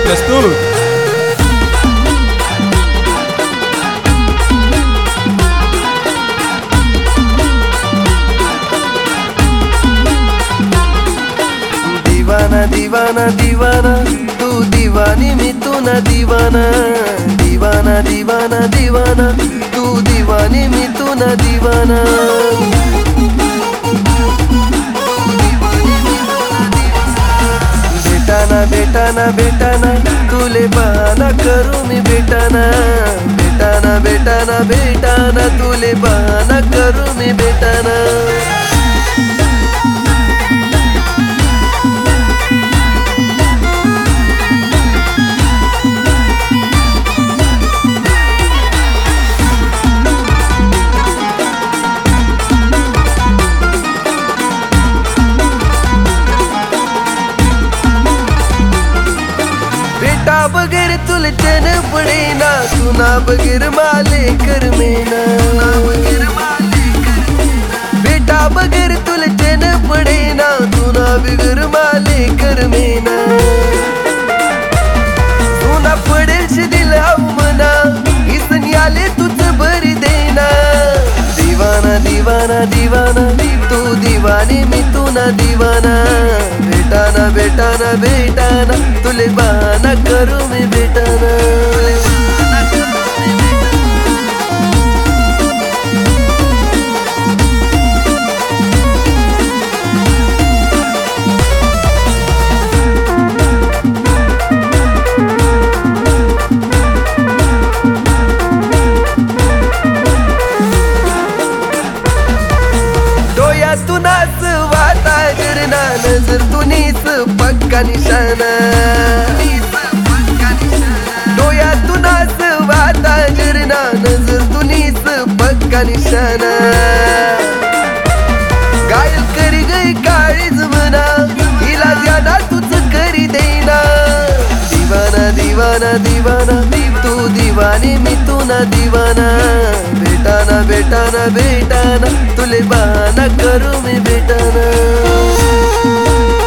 प्रस्तुत। दीवाना दीवाना दीवाना तू दीवानी मी तू ना दीवाना। दीवाना दीवाना दीवाना तू दीवानी मी तू ना दीवाना। बेटाना बेटाना बेटाना तुले बहाना करू मी बेटाना। बेटाना बेटाना बेटाना तुले बहाना करू मी बेटाना। बेटा बगैर तुले चैन पड़े ना, सुना बगैर माले कर मेना। बेटा बगैर तुले चैन पड़े ना, सुना बगैर माले कर मेना। सुना पडेल शे दिल मना, इसनी आले तुझ भरी देना। दीवाना दीवाना दीवाना तू दीवानी मी तू ना दीवाना। बेटाना बेटाना बेटाना तुले बहाना करू मी बेटाना। डोळ्यातून वाता गिरना, नजर तुनीच पक्का निशाना। डोळ्यातून वाता गिरना, नजर तुनीच पक्का निशाना। घायल करी गई काळीज मना, हिला ज्यादा तुझ करी देना। दीवाना दीवाना दीवाना तू दीवानी मी तू ना दीवाना। बेटाना बेटाना बेटाना तुले बहाना करू मी बेटाना।